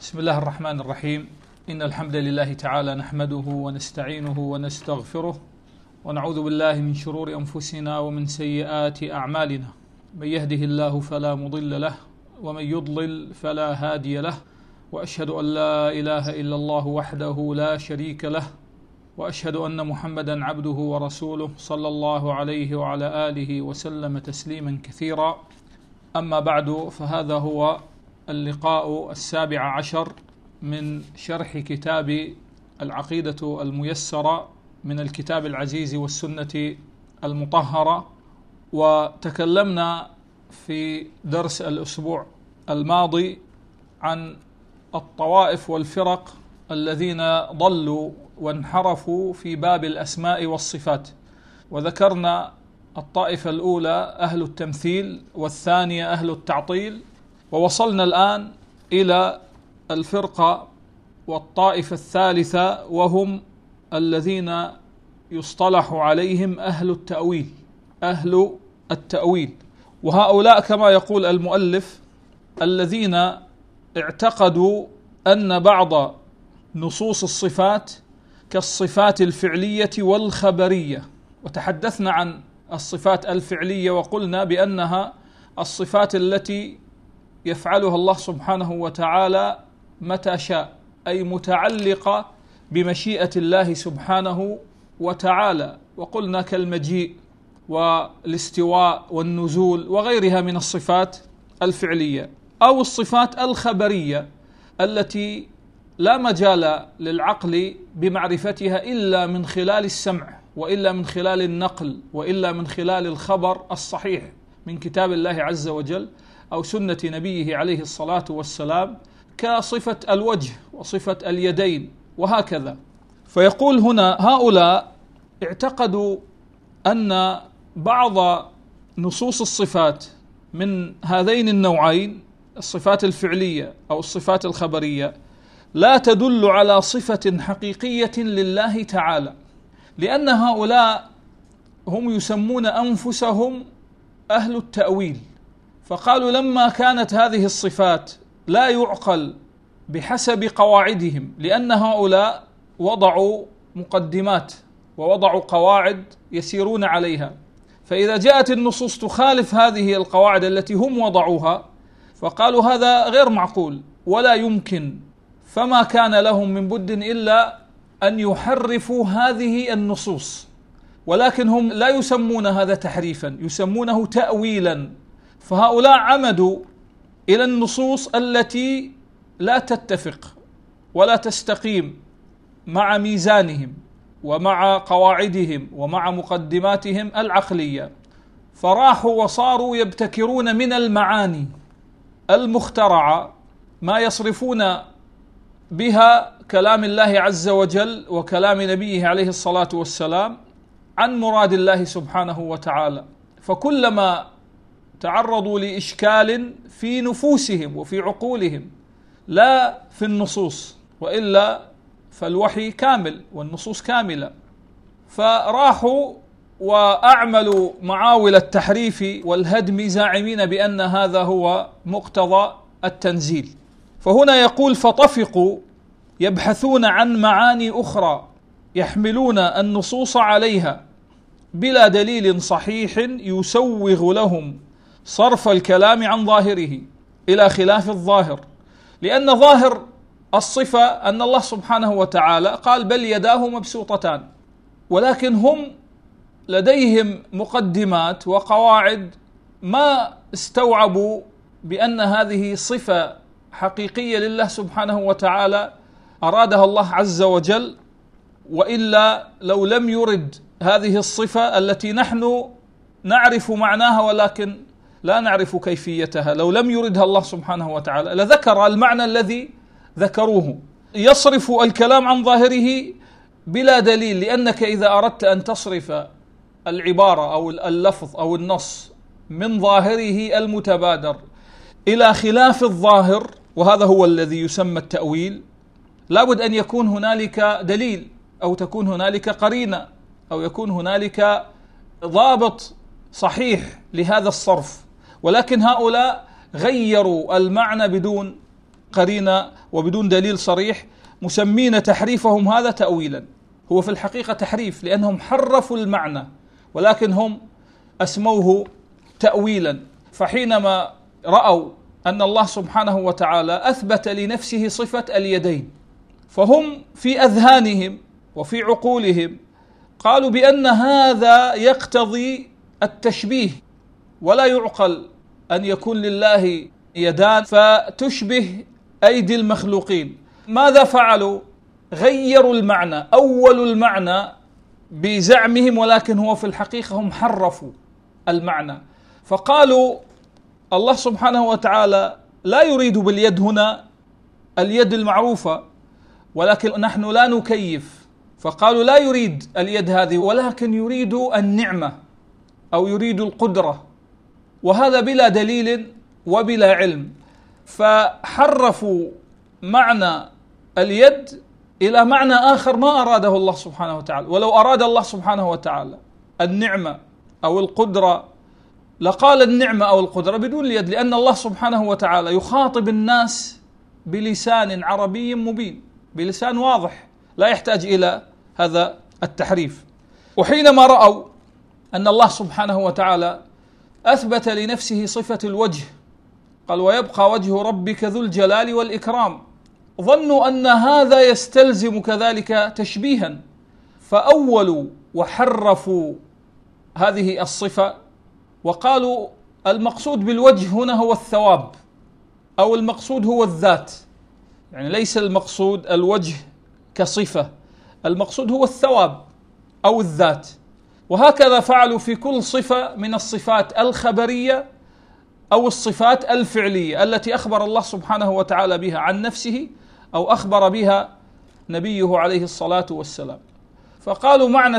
بسم الله الرحمن الرحيم. إن الحمد لله تعالى نحمده ونستعينه ونستغفره ونعوذ بالله من شرور أنفسنا ومن سيئات أعمالنا. من يهده الله فلا مضل له ومن يضلل فلا هادي له، وأشهد أن لا إله إلا الله وحده لا شريك له، وأشهد أن محمدا عبده ورسوله صلى الله عليه وعلى آله وسلم تسليما كثيرا. أما بعد، فهذا هو اللقاء 17 من شرح كتاب العقيدة الميسرة من الكتاب العزيز والسنة المطهرة. وتكلمنا في درس الأسبوع الماضي عن الطوائف والفرق الذين ضلوا وانحرفوا في باب الأسماء والصفات، وذكرنا الطائفة الأولى أهل التمثيل، والثانية أهل التعطيل، ووصلنا الآن إلى الفرقة والطائفة الثالثة، وهم الذين يصطلح عليهم أهل التأويل. أهل التأويل، وهؤلاء كما يقول المؤلف الذين اعتقدوا أن بعض نصوص الصفات كالصفات الفعلية والخبرية. وتحدثنا عن الصفات الفعلية وقلنا بأنها الصفات التي يفعلها الله سبحانه وتعالى متى شاء، أي متعلقة بمشيئة الله سبحانه وتعالى، وقلنا كالمجيء والاستواء والنزول وغيرها من الصفات الفعلية. أو الصفات الخبرية التي لا مجال للعقل بمعرفتها إلا من خلال السمع، وإلا من خلال النقل، وإلا من خلال الخبر الصحيح من كتاب الله عز وجل أو سنة نبيه عليه الصلاة والسلام، كصفة الوجه وصفة اليدين وهكذا. فيقول هنا هؤلاء اعتقدوا أن بعض نصوص الصفات من هذين النوعين، الصفات الفعلية أو الصفات الخبرية، لا تدل على صفة حقيقية لله تعالى، لأن هؤلاء هم يسمون أنفسهم أهل التأويل. فقالوا لما كانت هذه الصفات لا يعقل بحسب قواعدهم، لأن هؤلاء وضعوا مقدمات ووضعوا قواعد يسيرون عليها، فإذا جاءت النصوص تخالف هذه القواعد التي هم وضعوها فقالوا هذا غير معقول ولا يمكن، فما كان لهم من بد إلا أن يحرفوا هذه النصوص. ولكن هم لا يسمون هذا تحريفا، يسمونه تأويلا. فهؤلاء عمدوا إلى النصوص التي لا تتفق ولا تستقيم مع ميزانهم ومع قواعدهم ومع مقدماتهم العقلية، فراحوا وصاروا يبتكرون من المعاني المخترعة ما يصرفون بها كلام الله عز وجل وكلام نبيه عليه الصلاة والسلام عن مراد الله سبحانه وتعالى. فكلما تعرضوا لإشكال في نفوسهم وفي عقولهم، لا في النصوص، وإلا فالوحي كامل والنصوص كاملة، فراحوا وأعملوا معاول التحريف والهدم زاعمين بأن هذا هو مقتضى التنزيل. فهنا يقول فطفقوا يبحثون عن معاني أخرى يحملون النصوص عليها بلا دليل صحيح يسوغ لهم صرف الكلام عن ظاهره إلى خلاف الظاهر، لأن ظاهر الصفة أن الله سبحانه وتعالى قال بل يداه مبسوطتان، ولكن هم لديهم مقدمات وقواعد ما استوعبوا بأن هذه صفة حقيقية لله سبحانه وتعالى أرادها الله عز وجل، وإلا لو لم يرد هذه الصفة التي نحن نعرف معناها ولكن لا نعرف كيفيتها، لو لم يردها الله سبحانه وتعالى لذكر المعنى الذي ذكروه. يصرف الكلام عن ظاهره بلا دليل، لأنك إذا أردت أن تصرف العبارة أو اللفظ أو النص من ظاهره المتبادر إلى خلاف الظاهر، وهذا هو الذي يسمى التأويل، لابد أن يكون هنالك دليل أو تكون هنالك قرينة أو يكون هنالك ضابط صحيح لهذا الصرف. ولكن هؤلاء غيروا المعنى بدون قرينة وبدون دليل صريح مسمين تحريفهم هذا تأويلا. هو في الحقيقة تحريف، لأنهم حرفوا المعنى ولكن هم أسموه تأويلا. فحينما رأوا أن الله سبحانه وتعالى أثبت لنفسه صفة اليدين، فهم في أذهانهم وفي عقولهم قالوا بأن هذا يقتضي التشبيه، ولا يعقل أن يكون لله يدان فتشبه أيدي المخلوقين. ماذا فعلوا؟ غيروا المعنى، أول المعنى بزعمهم، ولكن هو في الحقيقة هم حرفوا المعنى. فقالوا الله سبحانه وتعالى لا يريد باليد هنا اليد المعروفة، ولكن نحن لا نكيف، فقالوا لا يريد اليد هذه ولكن يريد النعمة أو يريد القدرة، وهذا بلا دليل وبلا علم. فحرفوا معنى اليد إلى معنى آخر ما أراده الله سبحانه وتعالى. ولو أراد الله سبحانه وتعالى النعمة أو القدرة لقال النعمة أو القدرة بدون اليد، لأن الله سبحانه وتعالى يخاطب الناس بلسان عربي مبين، بلسان واضح لا يحتاج إلى هذا التحريف. وحينما رأوا أن الله سبحانه وتعالى أثبت لنفسه صفة الوجه، قال ويبقى وجه ربك ذو الجلال والإكرام، ظنوا أن هذا يستلزم كذلك تشبيها، فأولوا وحرفوا هذه الصفة وقالوا المقصود بالوجه هنا هو الثواب، أو المقصود هو الذات، يعني ليس المقصود الوجه كصفة، المقصود هو الثواب أو الذات. وهكذا فعلوا في كل صفة من الصفات الخبرية أو الصفات الفعلية التي أخبر الله سبحانه وتعالى بها عن نفسه أو أخبر بها نبيه عليه الصلاة والسلام. فقالوا معنى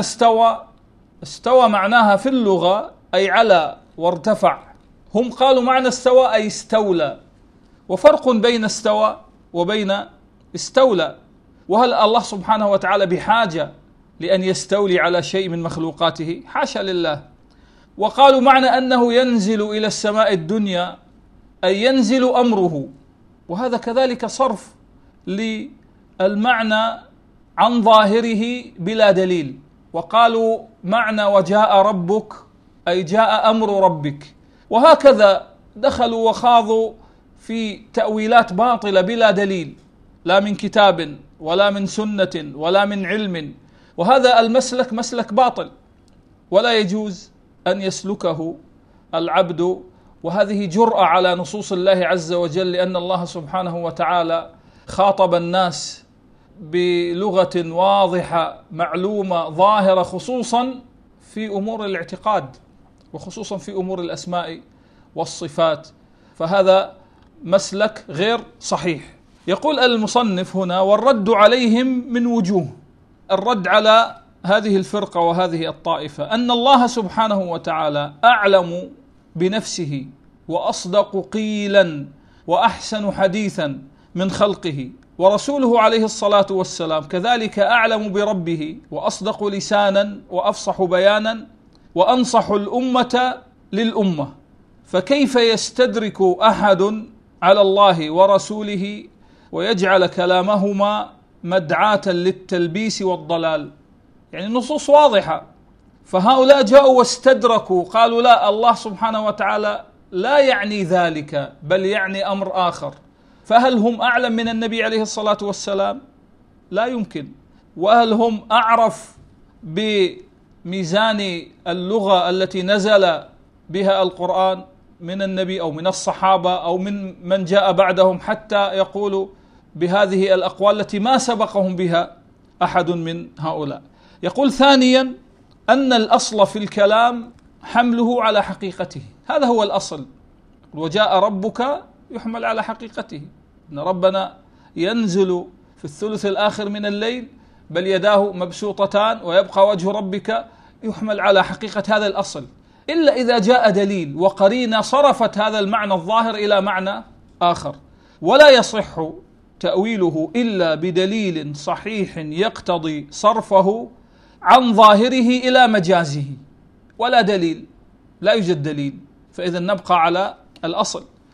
استوى معناها في اللغة أي على وارتفع، هم قالوا معنى استوى أي استولى، وفرق بين استوى وبين استولى. وهل الله سبحانه وتعالى بحاجة لأن يستولي على شيء من مخلوقاته؟ حاشا لله. وقالوا معنى أنه ينزل إلى السماء الدنيا أي ينزل أمره، وهذا كذلك صرف للمعنى عن ظاهره بلا دليل. وقالوا معنى وجاء ربك أي جاء أمر ربك. وهكذا دخلوا وخاضوا في تأويلات باطلة بلا دليل، لا من كتاب ولا من سنة ولا من علم. وهذا المسلك مسلك باطل ولا يجوز أن يسلكه العبد، وهذه جرأة على نصوص الله عز وجل، لأن الله سبحانه وتعالى خاطب الناس بلغة واضحة معلومة ظاهرة، خصوصا في أمور الاعتقاد وخصوصا في أمور الأسماء والصفات، فهذا مسلك غير صحيح. يقول المصنف هنا والرد عليهم من وجوه. الرد على هذه الفرقة وهذه الطائفة أن الله سبحانه وتعالى أعلم بنفسه وأصدق قيلا وأحسن حديثا من خلقه، ورسوله عليه الصلاة والسلام كذلك أعلم بربه وأصدق لسانا وأفصح بيانا وأنصح الأمة للأمة، فكيف يستدرك أحد على الله ورسوله ويجعل كلامهما مدعاة للتلبيس والضلال؟ يعني النصوص واضحة، فهؤلاء جاءوا واستدركوا، قالوا لا، الله سبحانه وتعالى لا يعني ذلك بل يعني أمر آخر. فهل هم أعلم من النبي عليه الصلاة والسلام؟ لا يمكن. وهل هم أعرف بميزان اللغة التي نزل بها القرآن من النبي أو من الصحابة أو من جاء بعدهم حتى يقولوا بهذه الأقوال التي ما سبقهم بها أحد من هؤلاء؟ يقول ثانيا أن الأصل في الكلام حمله على حقيقته، هذا هو الأصل. وجاء ربك يحمل على حقيقته، إن ربنا ينزل في الثلث الآخر من الليل بل يداه مبسوطتان ويبقى وجه ربك، يحمل على حقيقة هذا الأصل، إلا إذا جاء دليل وقرينة صرفت هذا المعنى الظاهر إلى معنى آخر، ولا يصح تأويله إلا بدليل صحيح يقتضي صرفه عن ظاهره إلى مجازه، ولا دليل، لا يوجد دليل، فإذا نبقى على الأصل.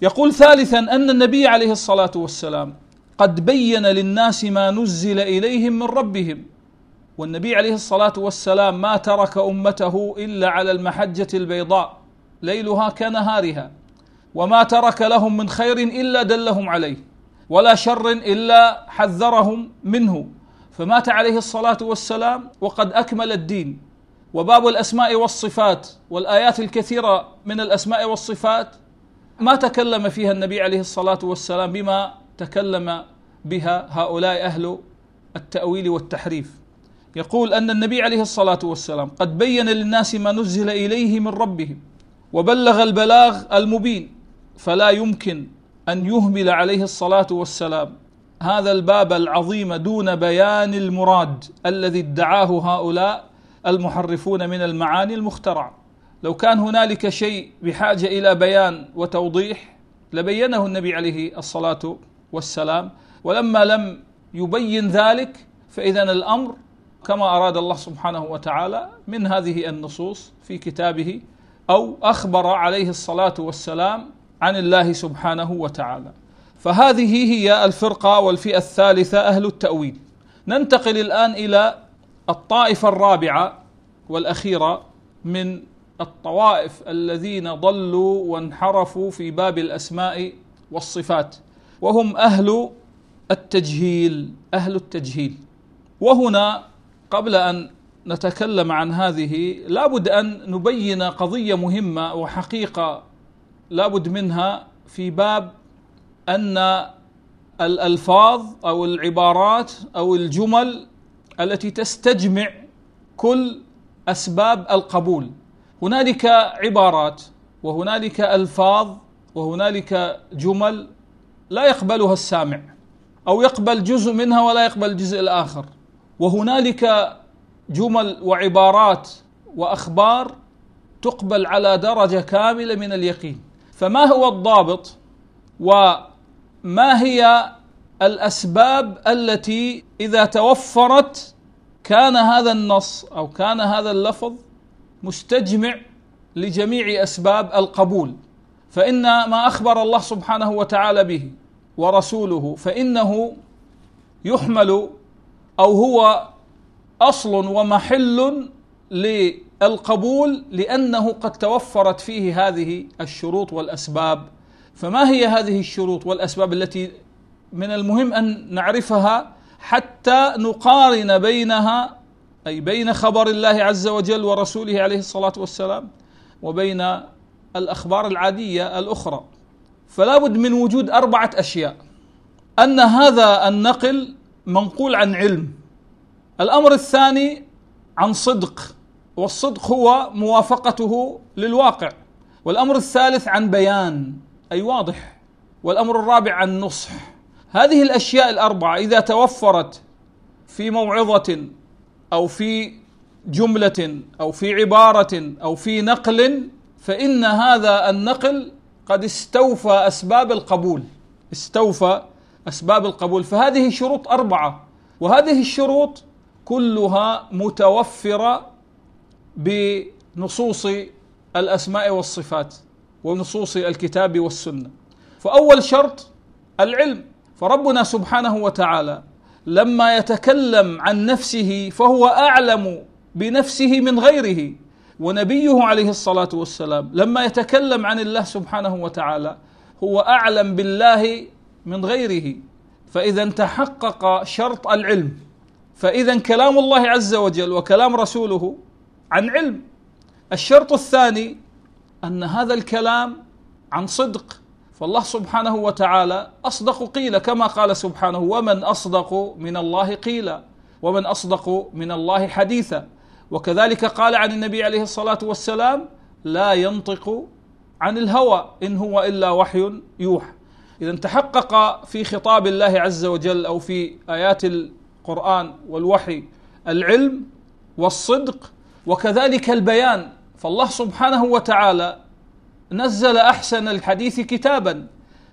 يقول ثالثا أن النبي عليه الصلاة والسلام قد بين للناس ما نزل إليهم من ربهم، والنبي عليه الصلاة والسلام ما ترك أمته إلا على المحجة البيضاء ليلها كنهارها، وما ترك لهم من خير إلا دلهم عليه، ولا شر إلا حذرهم منه، فمات عليه الصلاة والسلام وقد أكمل الدين. وباب الأسماء والصفات والآيات الكثيرة من الأسماء والصفات ما تكلم فيها النبي عليه الصلاة والسلام بما تكلم بها هؤلاء أهل التأويل والتحريف. يقول أن النبي عليه الصلاة والسلام قد بين للناس ما نزل إليه من ربهم وبلغ البلاغ المبين، فلا يمكن أن يهمل عليه الصلاة والسلام هذا الباب العظيم دون بيان المراد الذي ادعاه هؤلاء المحرفون من المعاني المخترعة. لو كان هنالك شيء بحاجة إلى بيان وتوضيح لبينه النبي عليه الصلاة والسلام، ولما لم يبين ذلك فإذن الأمر كما أراد الله سبحانه وتعالى من هذه النصوص في كتابه، أو أخبر عليه الصلاة والسلام عن الله سبحانه وتعالى. فهذه هي الفرقة والفئة الثالثة أهل التأويل. ننتقل الآن إلى الطائفة الرابعة والأخيرة من الطوائف الذين ضلوا وانحرفوا في باب الأسماء والصفات، وهم أهل التجهيل. أهل التجهيل. وهنا قبل أن نتكلم عن هذه لابد أن نبين قضية مهمة وحقيقة لابد منها في باب أن الألفاظ أو العبارات أو الجمل التي تستجمع كل أسباب القبول، هنالك عبارات وهنالك ألفاظ وهنالك جمل لا يقبلها السامع، أو يقبل جزء منها ولا يقبل الجزء الآخر، وهنالك جمل وعبارات وأخبار تقبل على درجة كاملة من اليقين. فما هو الضابط وما هي الأسباب التي إذا توفرت كان هذا النص أو كان هذا اللفظ مستجمع لجميع أسباب القبول؟ فإن ما أخبر الله سبحانه وتعالى به ورسوله فإنه يحمل أو هو أصل ومحل للقبول لأنه قد توفرت فيه هذه الشروط والأسباب. فما هي هذه الشروط والأسباب التي من المهم أن نعرفها حتى نقارن بينها، أي بين خبر الله عز وجل ورسوله عليه الصلاة والسلام وبين الأخبار العادية الأخرى؟ فلا بد من وجود 4 أشياء: أن هذا النقل منقول عن علم، الأمر الثاني عن صدق، والصدق هو موافقته للواقع، والأمر الثالث عن بيان أي واضح، والأمر الرابع عن نصح. هذه الأشياء ال4 إذا توفرت في موعظة أو في جملة أو في عبارة أو في نقل فإن هذا النقل قد استوفى أسباب القبول، استوفى أسباب القبول. فهذه شروط 4، وهذه الشروط كلها متوفرة بنصوص الأسماء والصفات ونصوص الكتاب والسنة. فأول شرط العلم، فربنا سبحانه وتعالى لما يتكلم عن نفسه فهو أعلم بنفسه من غيره، ونبيه عليه الصلاة والسلام لما يتكلم عن الله سبحانه وتعالى هو أعلم بالله من غيره. فإذا تحقق شرط العلم، فإذا كلام الله عز وجل وكلام رسوله عن علم. الشرط الثاني أن هذا الكلام عن صدق، فالله سبحانه وتعالى أصدق قيل كما قال سبحانه: ومن أصدق من الله قيلا، ومن أصدق من الله حديثا. وكذلك قال عن النبي عليه الصلاة والسلام: لا ينطق عن الهوى إن هو إلا وحي يوحى. إذا تحقق في خطاب الله عز وجل أو في آيات القرآن والوحي العلم والصدق وكذلك البيان. فالله سبحانه وتعالى نزل أحسن الحديث كتابا،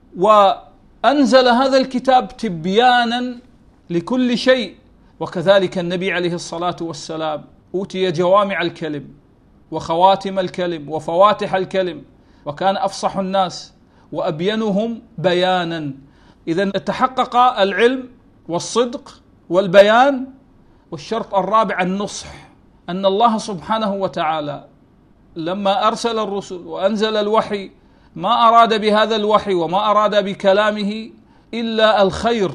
وأنزل هذا الكتاب تبيانا لكل شيء. وكذلك النبي عليه الصلاة والسلام أوتي جوامع الكلم وخواتم الكلم وفواتح الكلم، وكان أفصح الناس وأبينهم بيانا. إذن تحقق العلم والصدق والبيان. والشرط الرابع النصح، أن الله سبحانه وتعالى لما أرسل الرسل وأنزل الوحي ما أراد بهذا الوحي وما أراد بكلامه إلا الخير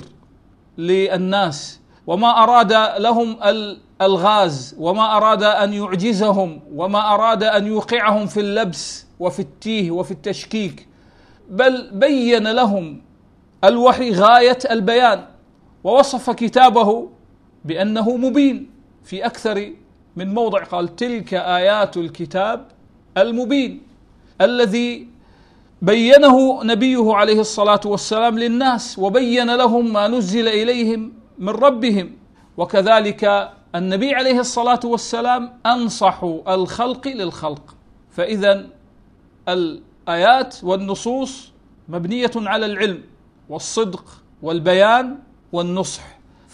للناس، وما أراد لهم الغاز، وما أراد أن يعجزهم، وما أراد أن يوقعهم في اللبس وفي التيه وفي التشكيك، بل بين لهم الوحي غاية البيان، ووصف كتابه بأنه مبين في أكثر من موضع. قال: تلك آيات الكتاب المبين الذي بينه نبيه عليه الصلاة والسلام للناس، وبين لهم ما نزل إليهم من ربهم. وكذلك النبي عليه الصلاة والسلام أنصح الخلق للخلق. فإذا الآيات والنصوص مبنية على العلم والصدق والبيان والنصح.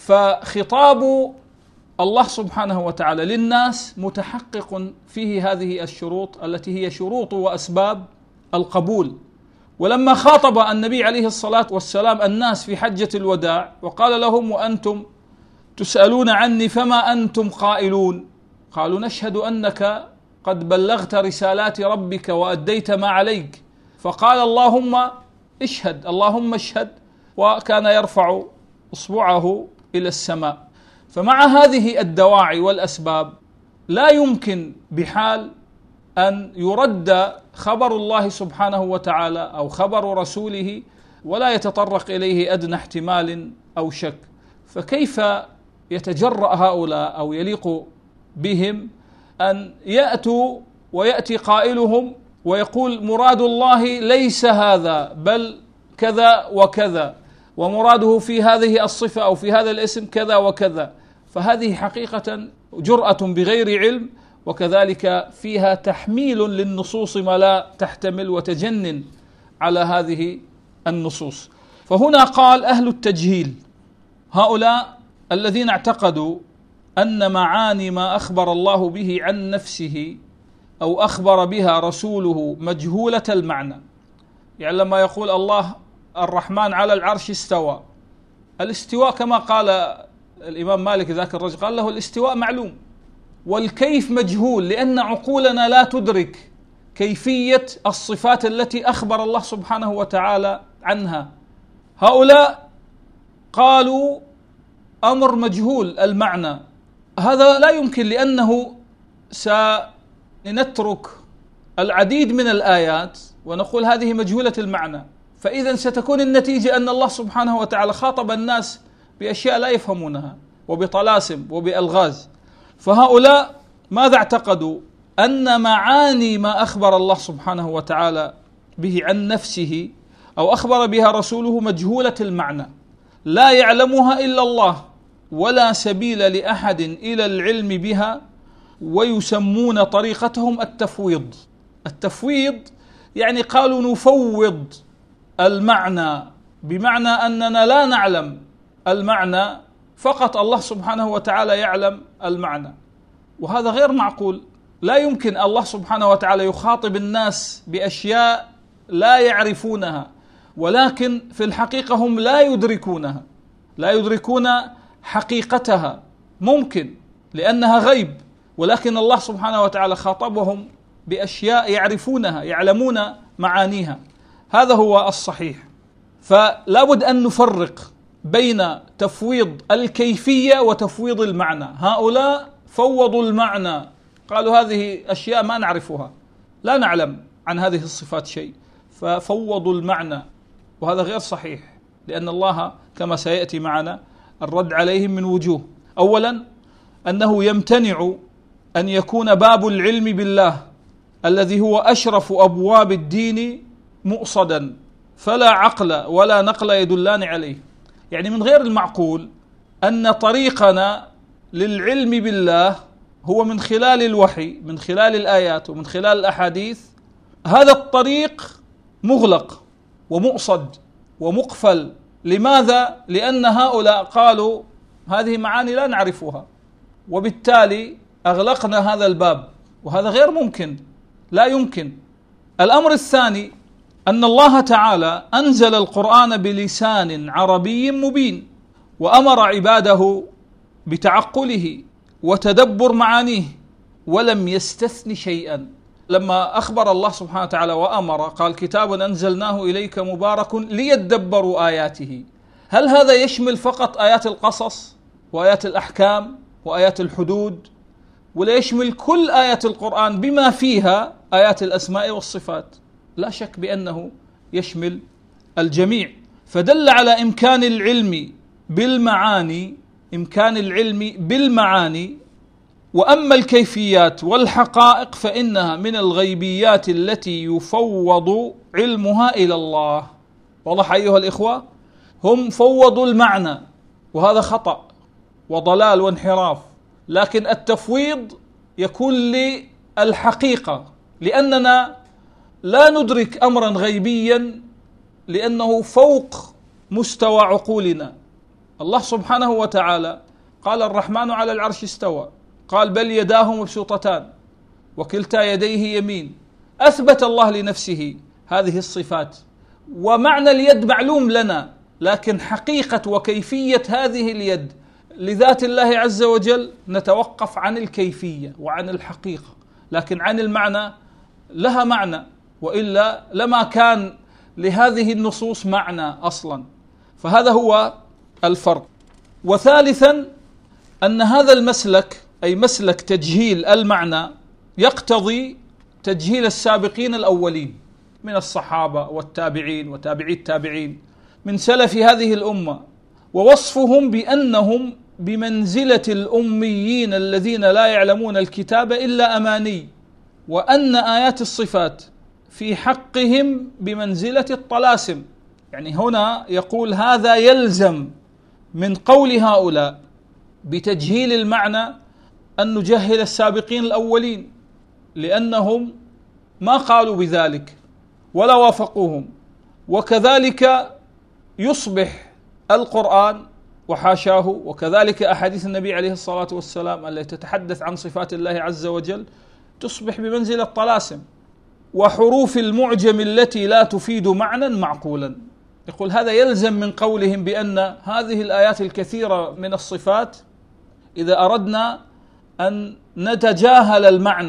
فخطاب الله سبحانه وتعالى للناس متحقق فيه هذه الشروط التي هي شروط وأسباب القبول. ولما خاطب النبي عليه الصلاة والسلام الناس في حجة الوداع وقال لهم: وأنتم تسألون عني فما أنتم قائلون؟ قالوا: نشهد أنك قد بلغت رسالات ربك وأديت ما عليك. فقال: اللهم اشهد، اللهم اشهد، وكان يرفع إصبعه إلى السماء. فمع هذه الدواعي والأسباب لا يمكن بحال أن يرد خبر الله سبحانه وتعالى أو خبر رسوله ولا يتطرق إليه أدنى احتمال أو شك. فكيف يتجرأ هؤلاء أو يليق بهم أن يأتوا ويأتي قائلهم ويقول: مراد الله ليس هذا بل كذا وكذا، ومراده في هذه الصفة أو في هذا الاسم كذا وكذا؟ فهذه حقيقة جرأة بغير علم، وكذلك فيها تحميل للنصوص ما لا تحتمل وتجنن على هذه النصوص. فهنا قال: أهل التجهيل هؤلاء الذين اعتقدوا أن معاني ما أخبر الله به عن نفسه أو أخبر بها رسوله مجهولة المعنى. يعني لما يقول الله الرحمن على العرش استوى، الاستواء كما قال الإمام مالك ذاك الرجل قال له: الاستواء معلوم، والكيف مجهول، لأن عقولنا لا تدرك كيفية الصفات التي أخبر الله سبحانه وتعالى عنها. هؤلاء قالوا أمر مجهول المعنى. هذا لا يمكن، لأنه سنترك العديد من الآيات ونقول هذه مجهولة المعنى، فإذا ستكون النتيجة أن الله سبحانه وتعالى خاطب الناس بأشياء لا يفهمونها وبطلاسم وبألغاز. فهؤلاء ماذا اعتقدوا؟ أن معاني ما أخبر الله سبحانه وتعالى به عن نفسه أو أخبر بها رسوله مجهولة المعنى، لا يعلمها إلا الله، ولا سبيل لأحد إلى العلم بها، ويسمون طريقتهم التفويض. التفويض يعني قالوا نفوض المعنى، بمعنى أننا لا نعلم المعنى، فقط الله سبحانه وتعالى يعلم المعنى. وهذا غير معقول. لا يمكن الله سبحانه وتعالى يخاطب الناس بأشياء لا يعرفونها، ولكن في الحقيقة هم لا يدركونها، لا يدركون حقيقتها. ممكن لأنها غيب، ولكن الله سبحانه وتعالى خاطبهم بأشياء يعرفونها، يعلمون معانيها. هذا هو الصحيح. فلا بد أن نفرق بين تفويض الكيفية وتفويض المعنى. هؤلاء فوضوا المعنى، قالوا هذه أشياء ما نعرفها، لا نعلم عن هذه الصفات شيء، ففوضوا المعنى، وهذا غير صحيح، لأن الله كما سيأتي معنا الرد عليهم من وجوه. أولا أنه يمتنع أن يكون باب العلم بالله الذي هو أشرف أبواب الدين مؤصدا، فلا عقل ولا نقل يدلان عليه. يعني من غير المعقول أن طريقنا للعلم بالله هو من خلال الوحي، من خلال الآيات ومن خلال الأحاديث. هذا الطريق مغلق ومؤصد ومقفل. لماذا؟ لأن هؤلاء قالوا هذه معاني لا نعرفها، وبالتالي أغلقنا هذا الباب، وهذا غير ممكن، لا يمكن. الأمر الثاني أن الله تعالى أنزل القرآن بلسان عربي مبين، وأمر عباده بتعقله وتدبر معانيه، ولم يستثن شيئا. لما أخبر الله سبحانه وتعالى وأمر قال: كتاب أنزلناه إليك مبارك ليدبروا آياته. هل هذا يشمل فقط آيات القصص وآيات الأحكام وآيات الحدود، ولا يشمل كل آيات القرآن بما فيها آيات الأسماء والصفات؟ لا شك بأنه يشمل الجميع، فدل على إمكان العلم بالمعاني. وأما الكيفيات والحقائق فإنها من الغيبيات التي يفوض علمها إلى الله. واضح أيها الإخوة؟ هم فوضوا المعنى، وهذا خطأ وضلال وانحراف، لكن التفويض يكون للحقيقة، لأننا لا ندرك أمرا غيبيا لأنه فوق مستوى عقولنا. الله سبحانه وتعالى قال: الرحمن على العرش استوى، قال: بل يداه مبسوطتان وكلتا يديه يمين. أثبت الله لنفسه هذه الصفات، ومعنى اليد معلوم لنا، لكن حقيقة وكيفية هذه اليد لذات الله عز وجل نتوقف عن الكيفية وعن الحقيقة، لكن عن المعنى لها معنى، وإلا لما كان لهذه النصوص معنى أصلا. فهذا هو الفرق. وثالثا أن هذا المسلك، أي مسلك تجهيل المعنى، يقتضي تجهيل السابقين الأولين من الصحابة والتابعين وتابعي التابعين من سلف هذه الأمة، ووصفهم بأنهم بمنزلة الأميين الذين لا يعلمون الكتاب إلا أماني، وأن آيات الصفات في حقهم بمنزلة الطلاسم. يعني هنا يقول هذا يلزم من قول هؤلاء بتجهيل المعنى أن نجهل السابقين الأولين، لأنهم ما قالوا بذلك ولا وافقوهم. وكذلك يصبح القرآن وحاشاه، وكذلك أحاديث النبي عليه الصلاة والسلام التي تتحدث عن صفات الله عز وجل تصبح بمنزلة الطلاسم وحروف المعجم التي لا تفيد معنى معقولا. يقول هذا يلزم من قولهم بأن هذه الآيات الكثيرة من الصفات إذا أردنا أن نتجاهل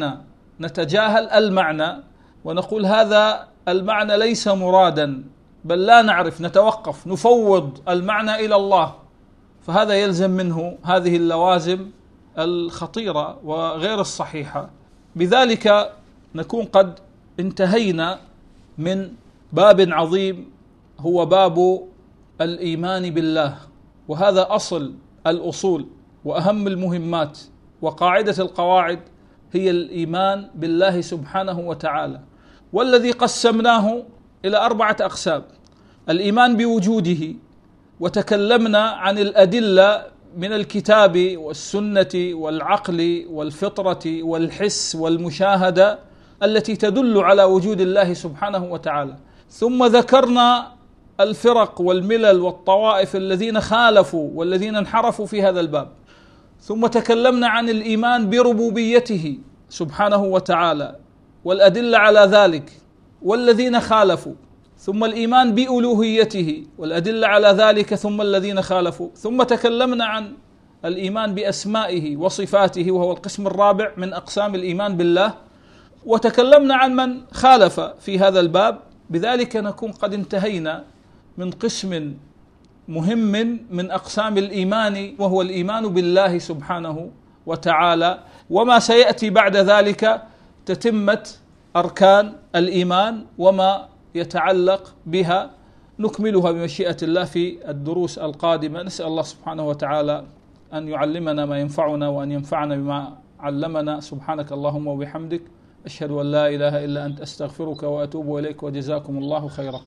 المعنى ونقول هذا المعنى ليس مرادا، بل لا نعرف، نتوقف، نفوض المعنى إلى الله، فهذا يلزم منه هذه اللوازم الخطيرة وغير الصحيحة. بذلك نكون قد انتهينا من باب عظيم هو باب الإيمان بالله، وهذا أصل الأصول وأهم المهمات، وقاعدة القواعد هي الإيمان بالله سبحانه وتعالى، والذي قسمناه إلى 4 أقسام: الإيمان بوجوده، وتكلمنا عن الأدلة من الكتاب والسنة والعقل والفطرة والحس والمشاهدة التي تدل على وجود الله سبحانه وتعالى، ثم ذكرنا الفرق والملل والطوائف الذين خالفوا والذين انحرفوا في هذا الباب، ثم تكلمنا عن الإيمان بربوبيته سبحانه وتعالى والأدلة على ذلك والذين خالفوا، ثم الإيمان بألوهيته والأدلة على ذلك ثم الذين خالفوا، ثم تكلمنا عن الإيمان بأسمائه وصفاته وهو القسم الرابع من أقسام الإيمان بالله، وتكلمنا عن من خالف في هذا الباب. بذلك نكون قد انتهينا من قسم مهم من أقسام الإيمان، وهو الإيمان بالله سبحانه وتعالى، وما سيأتي بعد ذلك تتمة أركان الإيمان وما يتعلق بها نكملها بمشيئة الله في الدروس القادمة. نسأل الله سبحانه وتعالى أن يعلمنا ما ينفعنا وأن ينفعنا بما علمنا. سبحانك اللهم وبحمدك، أشهد أن لا إله إلا أنت، أستغفرك وأتوب إليك، وجزاكم الله خيرا.